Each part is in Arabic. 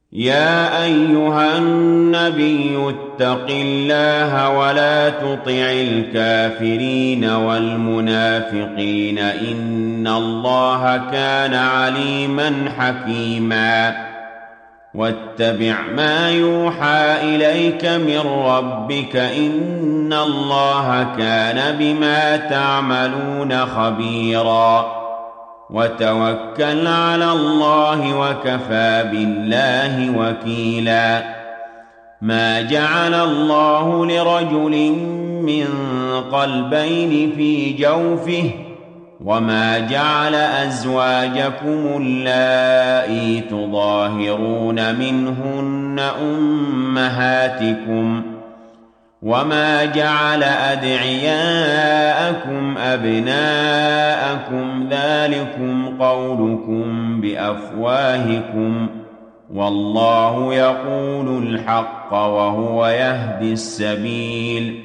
يا أيها النبي اتق الله ولا تطع الكافرين والمنافقين إن الله كان عليما حكيما واتبع ما يوحى إليك من ربك إن الله كان بما تعملون خبيرا وتوكل على الله وكفى بالله وكيلا ما جعل الله لرجل من قلبين في جوفه وما جعل أزواجكم اللائي تظاهرون منهن أمهاتكم وما جعل أدعياءكم أبناءكم ذلكم قولكم بأفواهكم والله يقول الحق وهو يهدي السبيل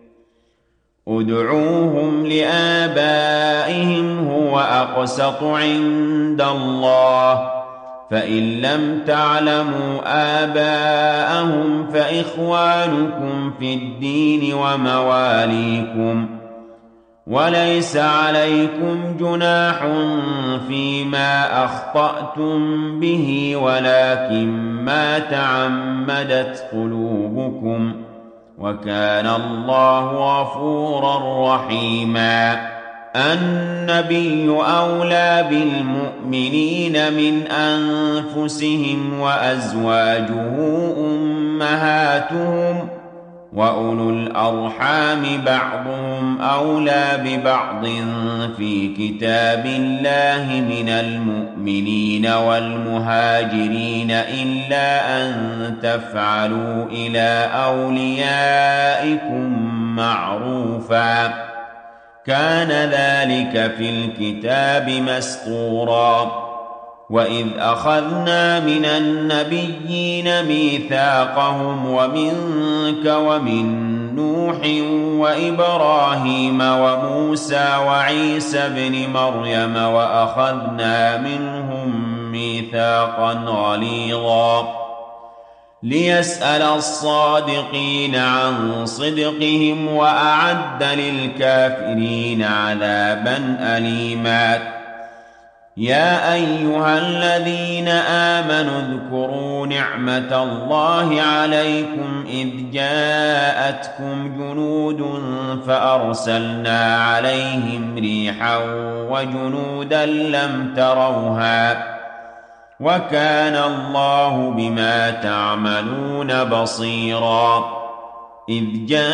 ادعوهم لآبائهم هو أقسط عند الله فإن لم تعلموا آباءهم فإخوانكم في الدين ومواليكم وليس عليكم جناح فيما أخطأتم به ولكن ما تعمدت قلوبكم وكان الله غفورا رحيما النبي أولى بالمؤمنين من أنفسهم وأزواجه أمهاتهم وأولو الأرحام بعضهم أولى ببعض في كتاب الله من المؤمنين والمهاجرين إلا أن تفعلوا إلى أوليائكم معروفا كان ذلك في الكتاب مسطورا وإذ أخذنا من النبيين ميثاقهم ومنك ومن نوح وإبراهيم وموسى وعيسى ابن مريم وأخذنا منهم ميثاقا غليظا ليسأل الصادقين عن صدقهم وأعد للكافرين عذابا أليما يا أيها الذين آمنوا اذكروا نعمة الله عليكم إذ جاءتكم جنود فأرسلنا عليهم ريحا وجنودا لم تروها وكان الله بما تعملون بصيرا إذ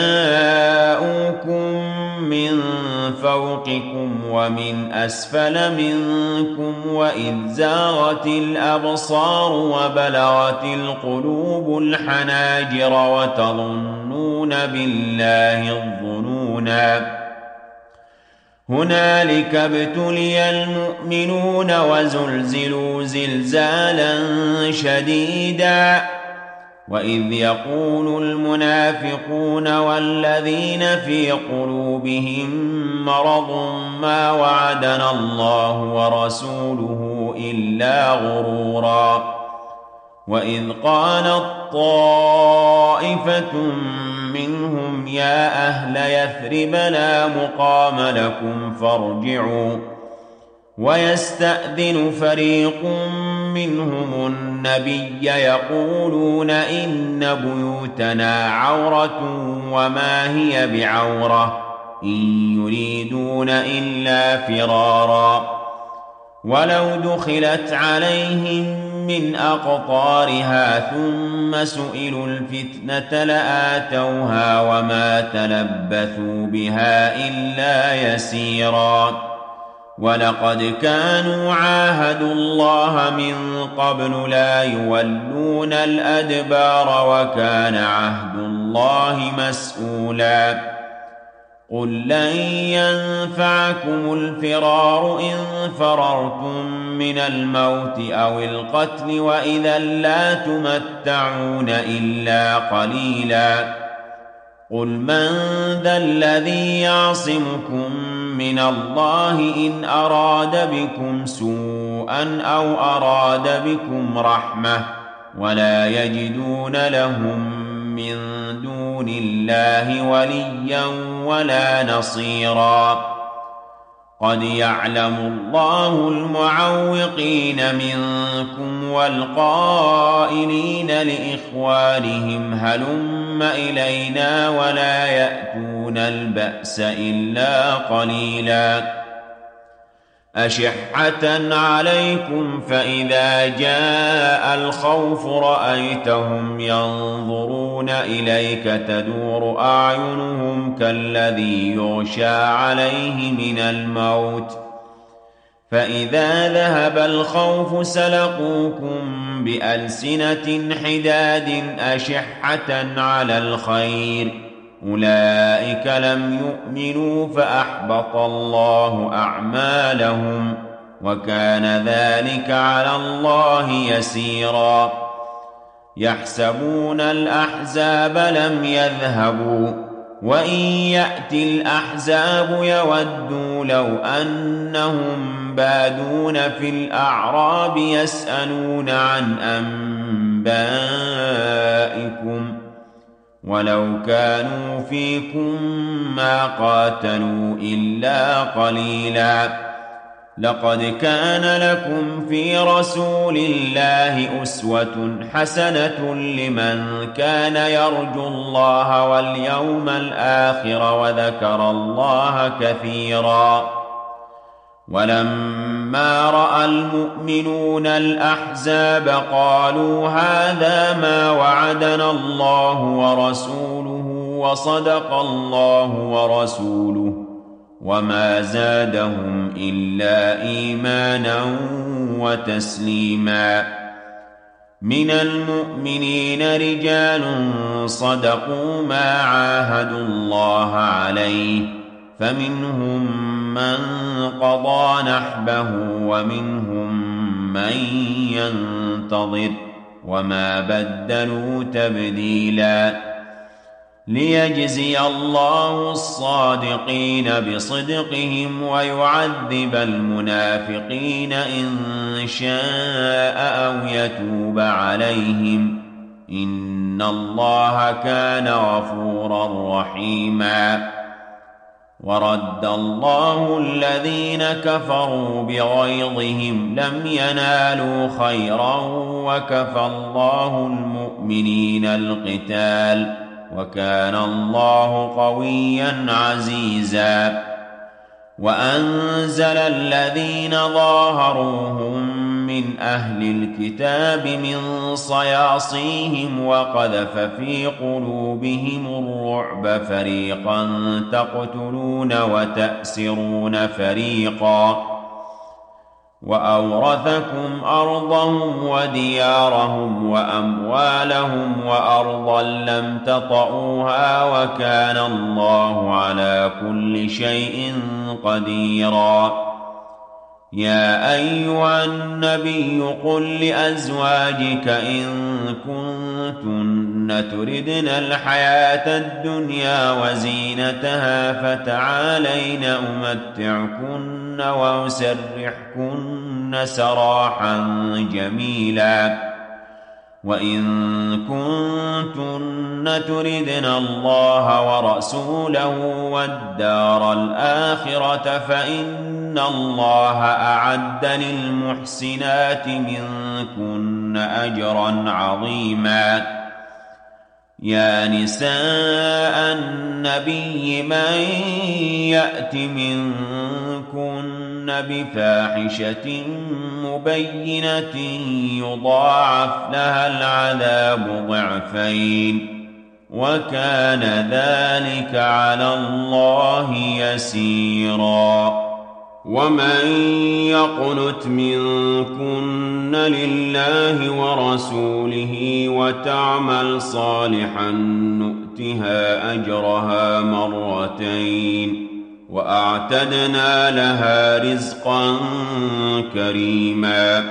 جاءوكم من فوقكم ومن أسفل منكم وإذ زاغت الأبصار وبلغت القلوب الحناجر وتظنون بالله الظنونا هنالك ابتلي المؤمنون وزلزلوا زلزالا شديدا وإذ يقول المنافقون والذين في قلوبهم مرض ما وعدنا الله ورسوله إلا غرورا وإذ قالت طائفة منهم يا أهل يثرب لا مقام لكم فارجعوا ويستأذن فريق منهم النبي يقولون إن بيوتنا عورة وما هي بعورة إن يريدون إلا فرارا ولو دخلت عليهم من أقطارها ثم سئلوا الفتنة لآتوها وما تلبثوا بها إلا يسيرا ولقد كانوا عاهدوا الله من قبل لا يولون الأدبار وكان عهد الله مسؤولا قل لن ينفعكم الفرار إن فررتم من الموت أو القتل وإذا لا تمتعون إلا قليلا قل من ذا الذي يعصمكم من الله إن أراد بكم سوءا أو أراد بكم رحمة ولا يجدون لهم من دون الله وليا ولا نصيرا. قد يعلم الله المعوقين منكم والقائلين لإخوانهم هلم إلينا ولا يأتون البأس إلا قليلا. أشحة عليكم فإذا جاء الخوف رأيتهم ينظرون إليك تدور أعينهم كالذي يغشى عليه من الموت، فإذا ذهب الخوف سلقوكم بألسنة حداد أشحة على الخير، أولئك لم يؤمنوا فأحبط الله أعمالهم، وكان ذلك على الله يسيرا. يحسبون الأحزاب لم يذهبوا، وإن يأتي الأحزاب يودوا لو أنهم بادون في الأعراب يسألون عن أنبائكم، ولو كانوا فيكم ما قاتلوا إلا قليلا. لقد كان لكم في رسول الله أسوة حسنة لمن كان يرجو الله واليوم الآخر وذكر الله كثيرا. ولما رأى المؤمنون الأحزاب قالوا هذا ما وعدنا الله ورسوله وصدق الله ورسوله، وما زادهم إلا إيمانا وتسليما. من المؤمنين رجال صدقوا ما عاهدوا الله عليه، فمنهم من قضى نحبه ومنهم من ينتظر، وما بدلوا تبديلا. ليجزي الله الصادقين بصدقهم ويعذب المنافقين إن شاء أو يتوب عليهم، إن الله كان غفورا رحيما. ورد الله الذين كفروا بغيظهم لم ينالوا خيرا وكفى الله المؤمنين القتال، وكان الله قويا عزيزا. وأنزل الذين ظاهروهم من أهل الكتاب من صياصيهم وقذف في قلوبهم الرعب، فريقا تقتلون وتأسرون فريقا، وأورثكم أرضهم وديارهم وأموالهم وأرضا لم تطئوها، وكان الله على كل شيء قديرا. يا أيها النبي قل لأزواجك إن كنتن تردن الحياة الدنيا وزينتها فتعالين أمتعكن وأسرحكن سراحا جميلا. وإن كنتن تردن الله ورسوله والدار الآخرة فإن الله أعد للمحسنات منكن أجرا عظيما. يا نساء النبي من يأت منكن بفاحشة مبينة يضاعف لها العذاب ضعفين، وكان ذلك على الله يسيرا. ومن يقنت منكن لله ورسوله وتعمل صالحا نؤتها أجرها مرتين، وأعتدنا لها رزقا كريما.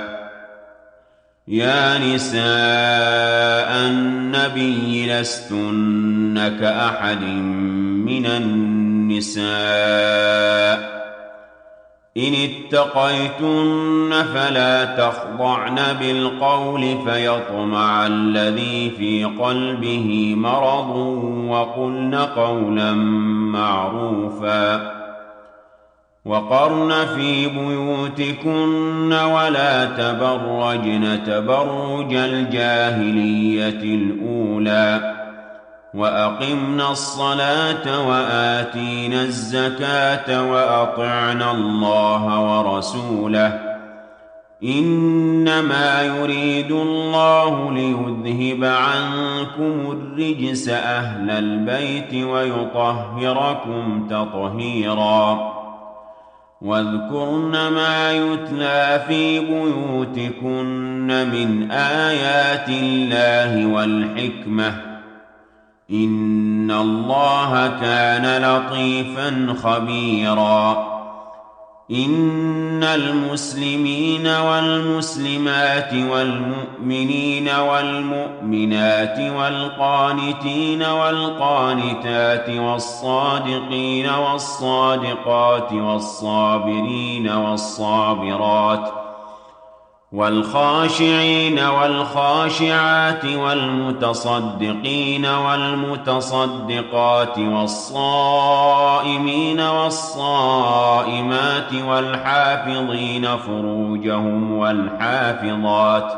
يا نساء النبي لستن كأحد من النساء إن اتقيتن فلا تخضعن بالقول فيطمع الذي في قلبه مرض وقلن قولا معروفا وقرن في بيوتكن ولا تبرجن تبرج الجاهلية الأولى وأقمنا الصلاة وآتينا الزكاة وأطعنا الله ورسوله إنما يريد الله ليذهب عنكم الرجس أهل البيت ويطهركم تطهيرا واذكرن ما يتلى في بيوتكن من آيات الله والحكمة إن الله كان لطيفا خبيرا إن المسلمين والمسلمات والمؤمنين والمؤمنات والقانتين والقانتات والصادقين والصادقات والصابرين والصابرات والخاشعين والخاشعات والمتصدقين والمتصدقات والصائمين والصائمات والحافظين فروجهم والحافظات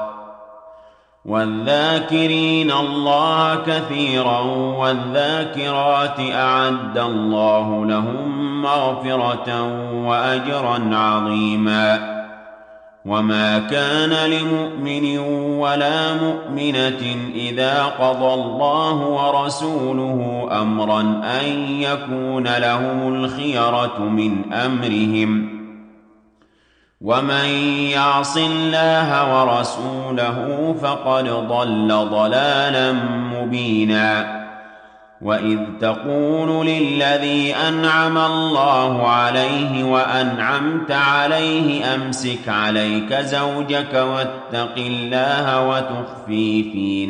والذاكرين الله كثيرا والذاكرات أعد الله لهم مغفرة وأجرا عظيما وما كان لمؤمن ولا مؤمنة إذا قضى الله ورسوله أمرا أن يكون لهم الخيرة من أمرهم ومن يعص الله ورسوله فقد ضل ضلالا مبينا وإذ تقول للذي أنعم الله عليه وأنعمت عليه أمسك عليك زوجك واتق الله وتخفي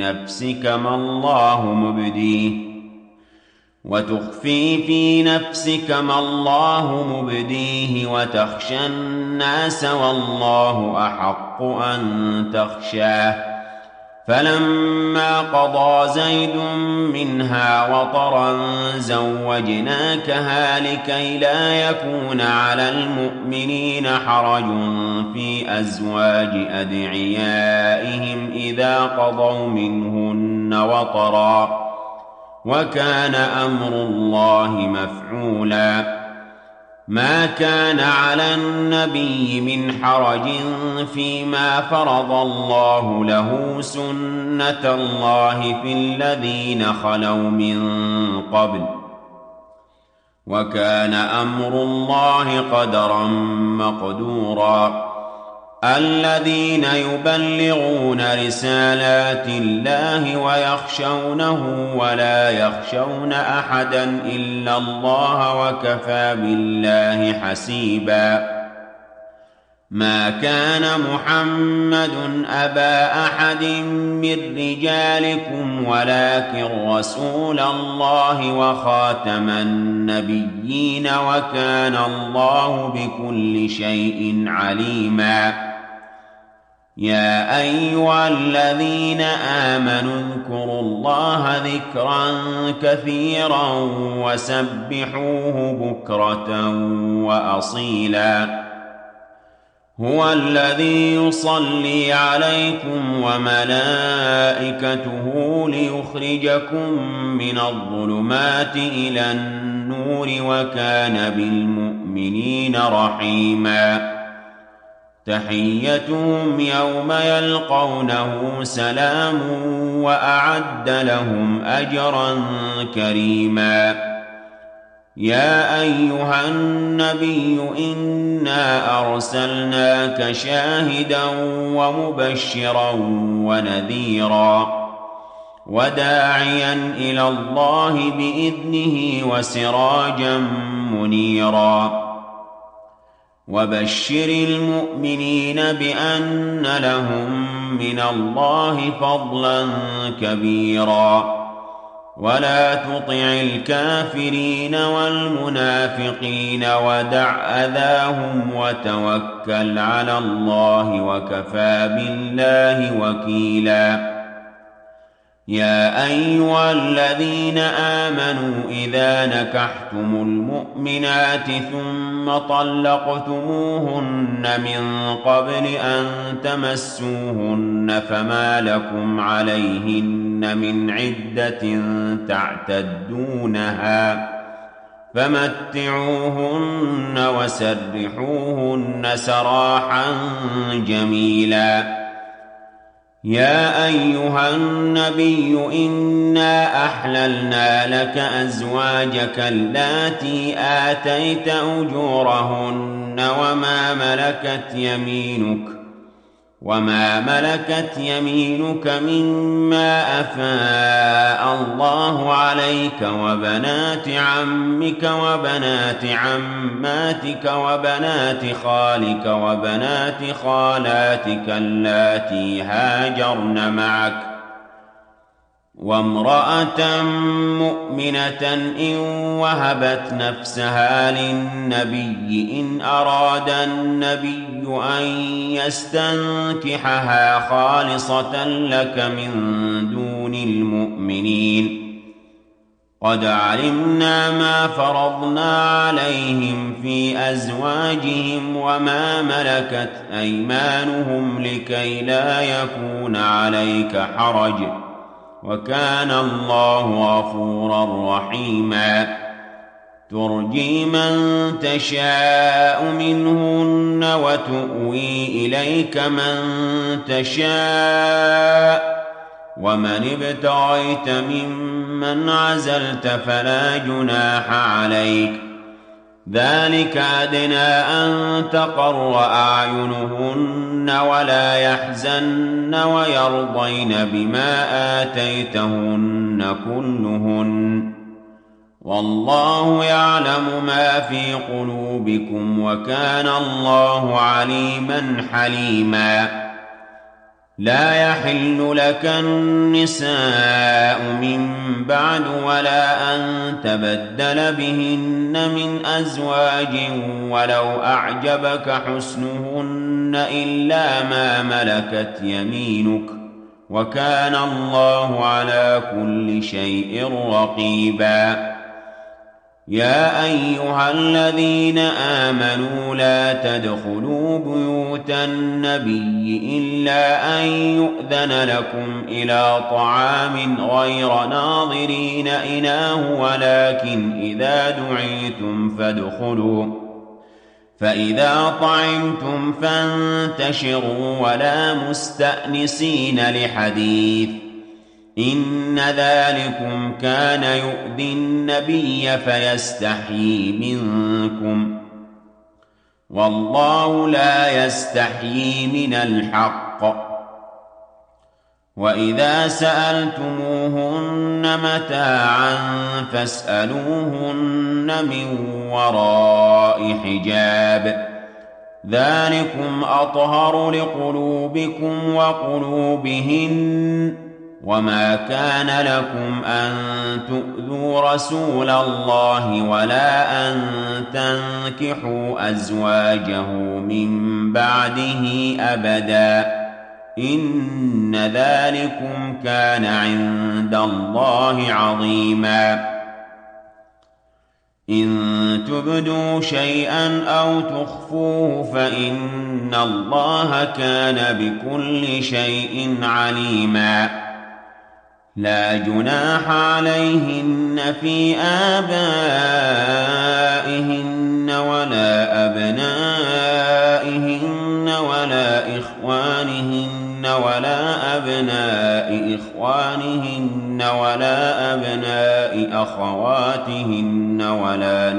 في نفسك ما الله مبديه وتخشى الناس والله أحق أن تخشاه فلما قضى زيد منها وطرا زوجناكها لكي لا يكون على المؤمنين حرج في أزواج أدعيائهم إذا قضوا منهن وطرا وكان أمر الله مفعولا ما كان على النبي من حرج فيما فرض الله له سنة الله في الذين خلوا من قبل وكان أمر الله قدرا مقدورا الذين يبلغون رسالات الله ويخشونه ولا يخشون أحدا إلا الله وكفى بالله حسيبا ما كان محمد أبا أحد من رجالكم ولكن رسول الله وخاتم النبيين وكان الله بكل شيء عليما يا أيها الذين آمنوا اذكروا الله ذكرا كثيرا وسبحوه بكرة وأصيلا هو الذي يصلي عليكم وملائكته ليخرجكم من الظلمات إلى النور وكان بالمؤمنين رحيما تحيتهم يوم يلقونه سلام وأعد لهم أجرا كريما يا أيها النبي إنا أرسلناك شاهدا ومبشرا ونذيرا وداعيا إلى الله بإذنه وسراجا منيرا وبشر المؤمنين بأن لهم من الله فضلا كبيرا ولا تطع الكافرين والمنافقين ودع أذاهم وتوكل على الله وكفى بالله وكيلا. يا أيها الذين آمنوا إذا نكحتم المؤمنات ثم طلقتموهن من قبل أن تمسوهن فما لكم عليهن من عدة تعتدونها فمتعوهن وسرحوهن سراحا جميلا. يا أيها النبي إنا أحللنا لك أزواجك اللاتي آتيت أجورهن وما ملكت يمينك مما أفاء الله عليك وبنات عمك وبنات عماتك وبنات خالك وبنات خالاتك اللاتي هاجرن معك وامرأة مؤمنة إن وهبت نفسها للنبي إن أراد النبي أن يستنكحها خالصة لك من دون المؤمنين. قد علمنا ما فرضنا عليهم في أزواجهم وما ملكت أيمانهم لكي لا يكون عليك حرج وكان الله غفورا رحيما. ترجي من تشاء منهن وتؤوي إليك من تشاء ومن ابتغيت ممن عزلت فلا جناح عليك. ذلك أدنى أن تقر أعينهن ولا يحزن ويرضين بما آتيتهن كلهن والله يعلم ما في قلوبكم وكان الله عليما حليما. لا يحل لك النساء من بعد ولا أن تبدل بهن من أزواج ولو أعجبك حسنهن إلا ما ملكت يمينك وكان الله على كل شيء رقيبا. يا أيها الذين آمنوا لا تدخلوا بيوت النبي إلا أن يؤذن لكم إلى طعام غير ناظرين إناه ولكن إذا دعيتم فادخلوا فإذا طعمتم فانتشروا ولا مستأنسين لحديث إن ذلكم كان يؤذي النبي فيستحيي منكم والله لا يستحيي من الحق. وإذا سألتموهن متاعا فاسألوهن من وراء حجاب ذلكم أطهر لقلوبكم وقلوبهن وما كان لكم أن تؤذوا رسول الله ولا أن تنكحوا أزواجه من بعده أبدا إن ذلكم كان عند الله عظيما. إن تبدوا شيئا أو تخفوه فإن الله كان بكل شيء عليما. لا جناح عليهن في آبائهن ولا أبنائهن ولا إخوانهن ولا أبناء إخوانهن ولا أبناء أخواتهن ولا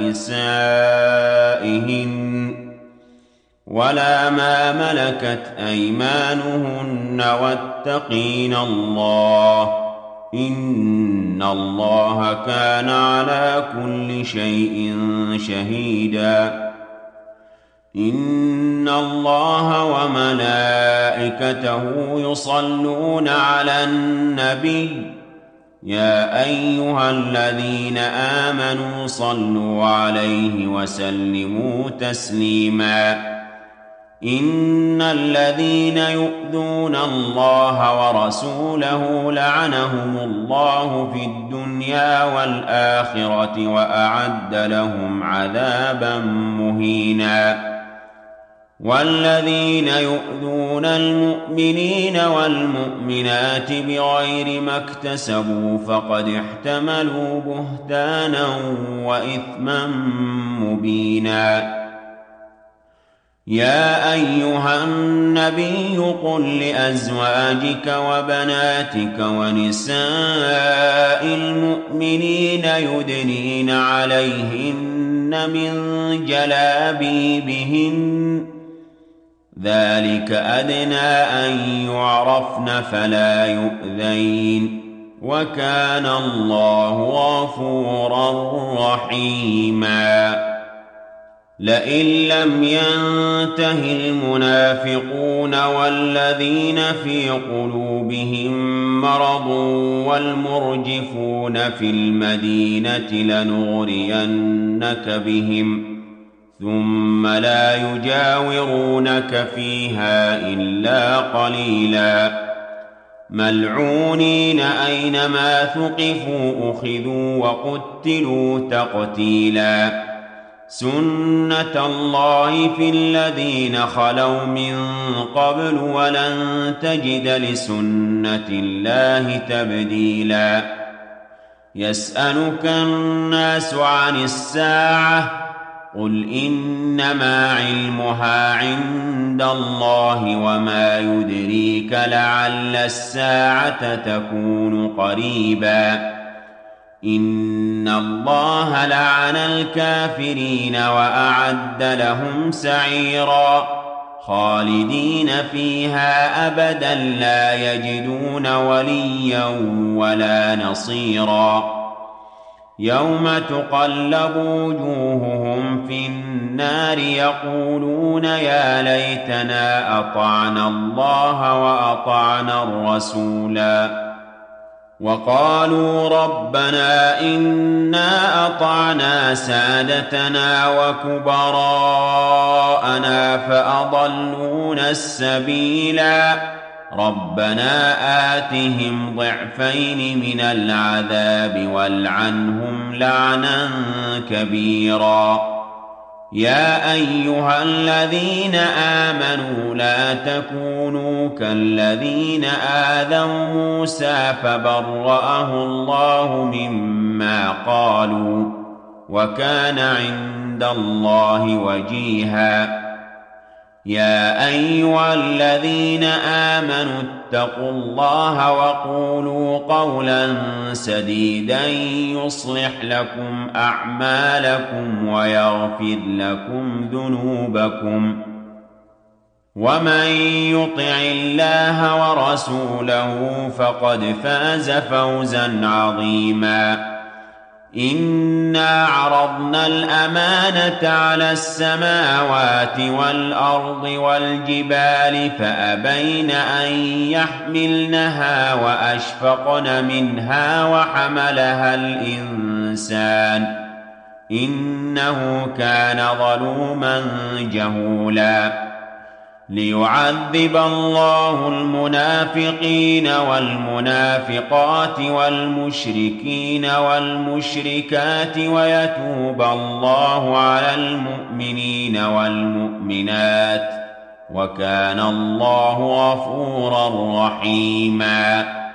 نسائهن ولا ما ملكت أيمانهن واتقين الله إن الله كان على كل شيء شهيدا. إن الله وملائكته. وملائكته يصلون على النبي يا أيها الذين آمنوا صلوا عليه وسلموا تسليما إن الذين يؤذون الله ورسوله لعنهم الله في الدنيا والآخرة وأعد لهم عذابا مهينا والذين يؤذون المؤمنين والمؤمنات بغير ما اكتسبوا فقد احتملوا بهتانا وإثما مبينا يا أيها النبي قل لأزواجك وبناتك ونساء المؤمنين يدنين عليهن من جلابيبهن ذلك أدنى أن يعرفن فلا يؤذين وكان الله غفورا رحيما لئن لم ينته المنافقون والذين في قلوبهم مرض والمرجفون في المدينة لنغرينك بهم ثم لا يجاورونك فيها إلا قليلا ملعونين أينما ثقفوا أخذوا وقتلوا تقتيلا سنة الله في الذين خلوا من قبل ولن تجد لسنة الله تبديلا يسألك الناس عن الساعة قل إنما علمها عند الله وما يدريك لعل الساعة تكون قريبا إن الله لعن الكافرين وأعد لهم سعيرا خالدين فيها أبدا لا يجدون وليا ولا نصيرا يوم تقلب وجوههم في النار يقولون يا ليتنا أطعنا الله وأطعنا الرسولا وقالوا ربنا إنا أطعنا سادتنا وكبراءنا فأضلونا السبيلا ربنا آتهم ضعفين من العذاب والعنهم لعنا كبيرا يا أيها الذين آمنوا لا تكونوا كالذين آذوا موسى فبرأه الله مما قالوا وكان عند الله وجيها يا أيها الذين آمنوا اتقوا الله وقولوا قولا سديدا يصلح لكم أعمالكم ويغفر لكم ذنوبكم ومن يطع الله ورسوله فقد فاز فوزا عظيما إنا عرضنا الأمانة على السماوات والأرض والجبال فأبين أن يحملنها وأشفقن منها وحملها الإنسان إنه كان ظلوما جهولا ليعذب الله المنافقين والمنافقات والمشركين والمشركات ويتوب الله على المؤمنين والمؤمنات وكان الله غفورا رحيما